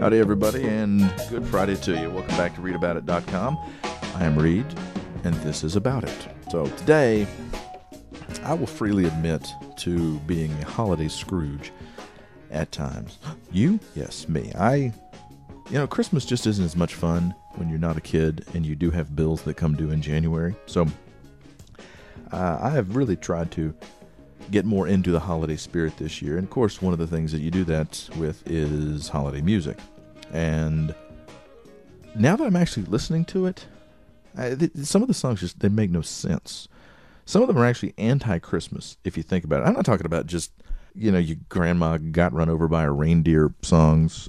Howdy, everybody, and good Friday to you. Welcome back to readaboutit.com. I am Reed, and this is About It. So today, I will freely admit to being a holiday Scrooge at times. You? Yes, me. Christmas just isn't as much fun when you're not a kid and you do have bills that come due in January. So I have really tried to get more into the holiday spirit this year. And of course, one of the things that you do that with is holiday music. And now that I'm actually listening to it, some of the songs just, they make no sense. Some of them are actually anti-Christmas, if you think about it. I'm not talking about just, your grandma got run over by a reindeer songs,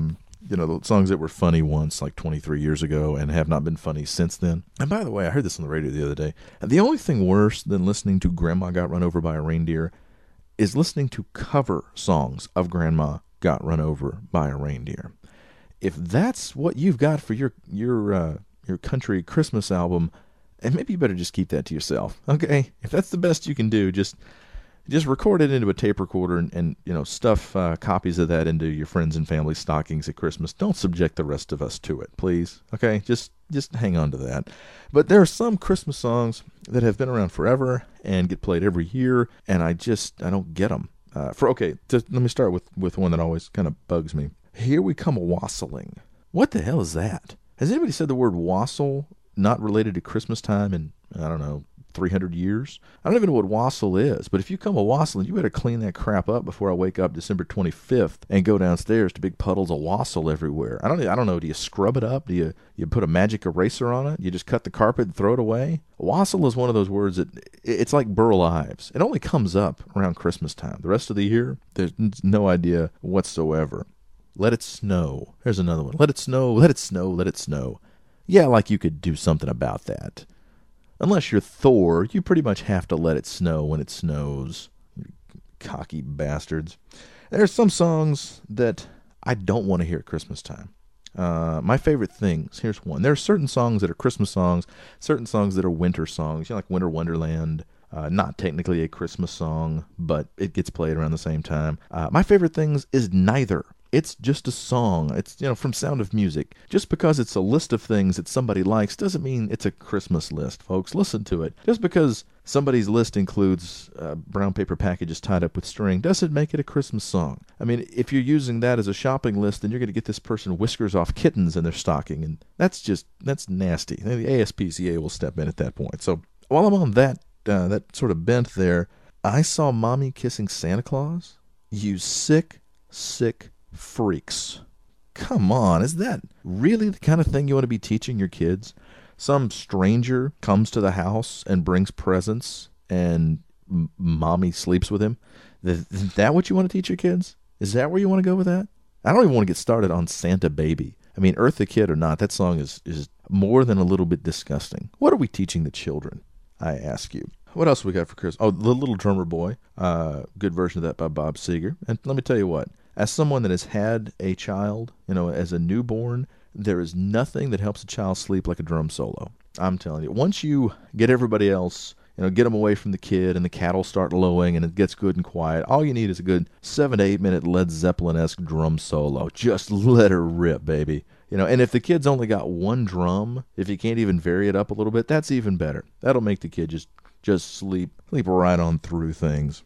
the songs that were funny once, like 23 years ago, and have not been funny since then. And by the way, I heard this on the radio the other day. The only thing worse than listening to Grandma Got Run Over by a Reindeer is listening to cover songs of Grandma Got Run Over by a Reindeer. If that's what you've got for your country Christmas album, and maybe you better just keep that to yourself, okay? If that's the best you can do, just record it into a tape recorder and stuff copies of that into your friends and family stockings at Christmas. Don't subject the rest of us to it, please. Okay, just hang on to that. But there are some Christmas songs that have been around forever and get played every year, and I don't get them. Let me start with one that always kind of bugs me. Here We Come A-Wassailing. What the hell is that? Has anybody said the word wassail not related to Christmas time in, 300 years? I don't even know what wassail is, but if you come a-wassailing, you better clean that crap up before I wake up December 25th and go downstairs to big puddles of wassail everywhere. I don't know, do you scrub it up? Do you put a magic eraser on it? You just cut the carpet and throw it away? Wassail is one of those words that, it's like Burl Ives. It only comes up around Christmas time. The rest of the year, there's no idea whatsoever. Let it snow. There's another one. Let it snow, let it snow, let it snow. Yeah, like you could do something about that. Unless you're Thor, you pretty much have to let it snow when it snows. Cocky bastards. There's some songs that I don't want to hear at Christmas time. My favorite things, here's one. There are certain songs that are Christmas songs, certain songs that are winter songs, like Winter Wonderland. Not technically a Christmas song, but it gets played around the same time. My favorite things is neither. It's just a song. It's, from Sound of Music. Just because it's a list of things that somebody likes doesn't mean it's a Christmas list, folks. Listen to it. Just because somebody's list includes brown paper packages tied up with string doesn't make it a Christmas song. I mean, if you're using that as a shopping list, then you're going to get this person whiskers off kittens in their stocking, and that's nasty. The ASPCA will step in at that point. So while I'm on that sort of bent there, I saw Mommy Kissing Santa Claus. You sick freaks. Come on, is that really the kind of thing you want to be teaching your kids? Some stranger comes to the house and brings presents and mommy sleeps with him? Is that what you want to teach your kids? Is that where you want to go with that? I don't even want to get started on Santa Baby. I mean, Eartha Kitt or not, that song is more than a little bit disgusting. What are we teaching the children, I ask you? What else we got for Christmas? Oh, The Little Drummer Boy. Good version of that by Bob Seger. And let me tell you what. As someone that has had a child, as a newborn, there is nothing that helps a child sleep like a drum solo. I'm telling you. Once you get everybody else, get them away from the kid and the cattle start lowing and it gets good and quiet, all you need is a good 7 to 8 minute Led Zeppelin-esque drum solo. Just let her rip, baby. And if the kid's only got one drum, if you can't even vary it up a little bit, that's even better. That'll make the kid just sleep right on through things.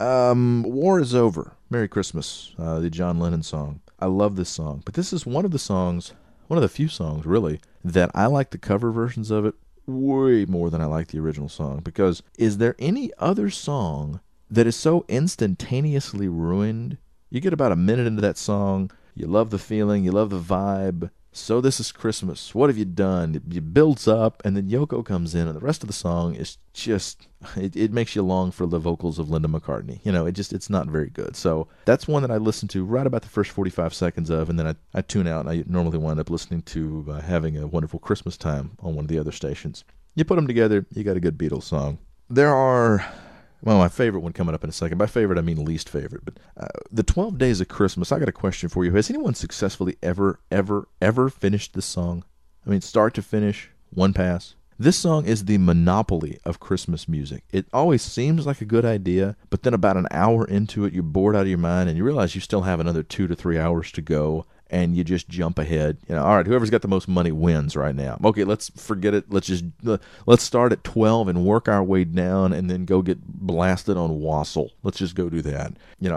War is Over. Merry Christmas, the John Lennon song. I love this song, but this is one of the few songs, really, that I like the cover versions of it way more than I like the original song, because is there any other song that is so instantaneously ruined? You get about a minute into that song, you love the feeling, you love the vibe, so this is Christmas, what have you done? It builds up, and then Yoko comes in, and the rest of the song is just, it makes you long for the vocals of Linda McCartney. It's not very good. So that's one that I listen to right about the first 45 seconds of, and then I tune out, and I normally wind up listening to Having a Wonderful Christmas Time on one of the other stations. You put them together, you got a good Beatles song. There are... Well, my favorite one coming up in a second. By favorite, I mean least favorite. But the 12 Days of Christmas, I got a question for you. Has anyone successfully ever finished this song? I mean, start to finish, one pass? This song is the monopoly of Christmas music. It always seems like a good idea, but then about an hour into it, you're bored out of your mind, and you realize you still have another 2 to 3 hours to go, and you just jump ahead. All right, whoever's got the most money wins right now. Okay, let's forget it. Let's start at 12 and work our way down, and then go get blasted on Wassel. Let's just go do that.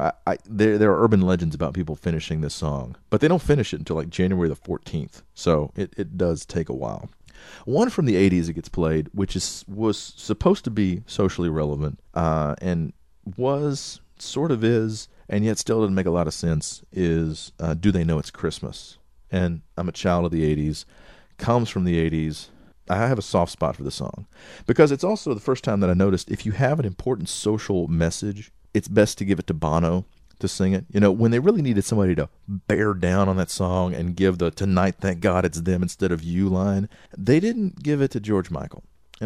There are urban legends about people finishing this song, but they don't finish it until like January the 14th. So it does take a while. One from the 80s that gets played, which was supposed to be socially relevant, and was, sort of is, and yet still doesn't make a lot of sense, is Do They Know It's Christmas? And I'm a child of the 80s, comes from the 80s. I have a soft spot for the song because it's also the first time that I noticed if you have an important social message, it's best to give it to Bono to sing it. When they really needed somebody to bear down on that song and give the "Tonight, thank God it's them instead of you" line, they didn't give it to George Michael.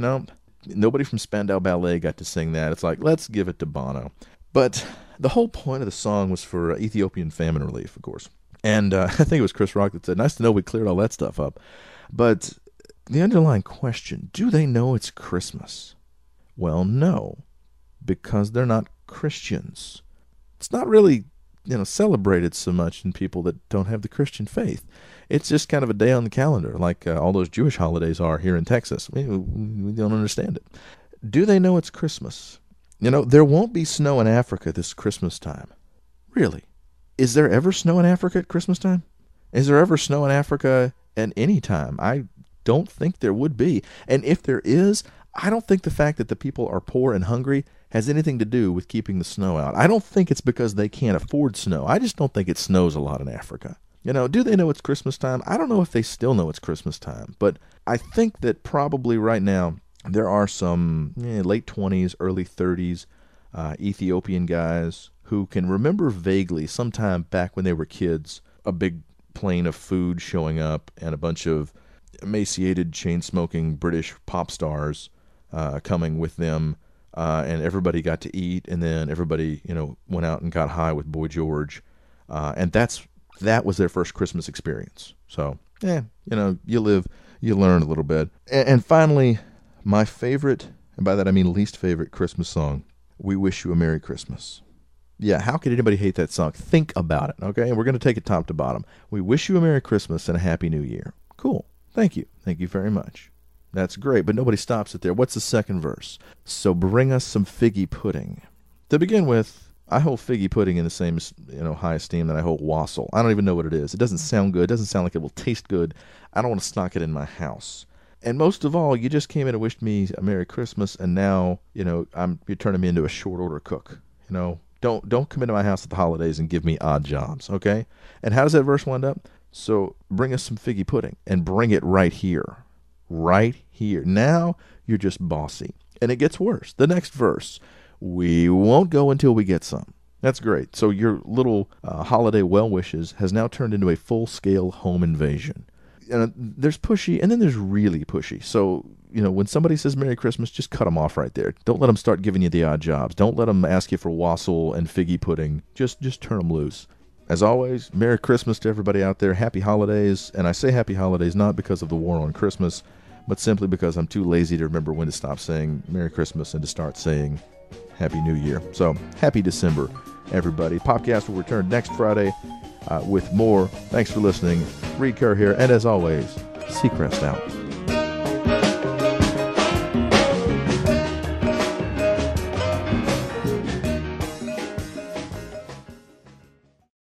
Nobody from Spandau Ballet got to sing that. It's like, let's give it to Bono. But the whole point of the song was for Ethiopian famine relief, of course. And I think it was Chris Rock that said, nice to know we cleared all that stuff up. But the underlying question, do they know it's Christmas? Well, no, because they're not Christians. It's not really, celebrated so much in people that don't have the Christian faith. It's just kind of a day on the calendar, like all those Jewish holidays are here in Texas. We don't understand it. Do they know it's Christmas? There won't be snow in Africa this Christmas time. Really? Is there ever snow in Africa at Christmas time? Is there ever snow in Africa at any time? I don't think there would be. And if there is, I don't think the fact that the people are poor and hungry has anything to do with keeping the snow out. I don't think it's because they can't afford snow. I just don't think it snows a lot in Africa. Do they know it's Christmas time? I don't know if they still know it's Christmas time, but I think that probably right now there are some late 20s, early 30s Ethiopian guys who can remember vaguely sometime back when they were kids a big plane of food showing up and a bunch of emaciated, chain-smoking British pop stars coming with them, and everybody got to eat, and then everybody went out and got high with Boy George, and that was their first Christmas experience. So you live, you learn a little bit. And finally, my favorite, and by that I mean least favorite Christmas song, We Wish You a Merry Christmas. Yeah, how could anybody hate that song? Think about it, okay? We're going to take it top to bottom. We wish you a Merry Christmas and a Happy New Year. Cool. Thank you. Thank you very much. That's great, but nobody stops it there. What's the second verse? So bring us some figgy pudding. To begin with, I hold figgy pudding in the same high esteem that I hold wassail. I don't even know what it is. It doesn't sound good. It doesn't sound like it will taste good. I don't want to stock it in my house. And most of all, you just came in and wished me a Merry Christmas, and now, you're turning me into a short order cook. Don't come into my house at the holidays and give me odd jobs, okay? And how does that verse wind up? So bring us some figgy pudding and bring it right here. Right here. Now you're just bossy. And it gets worse. The next verse, we won't go until we get some. That's great. So your little holiday well wishes has now turned into a full-scale home invasion. There's pushy, and then there's really pushy. So, when somebody says Merry Christmas, just cut them off right there. Don't let them start giving you the odd jobs. Don't let them ask you for wassail and figgy pudding. Just turn them loose. As always, Merry Christmas to everybody out there. Happy holidays. And I say happy holidays not because of the war on Christmas, but simply because I'm too lazy to remember when to stop saying Merry Christmas and to start saying Happy New Year. So, happy December, everybody. Popcast will return next Friday with more. Thanks for listening. Reed Kerr here, and as always, Seacrest out.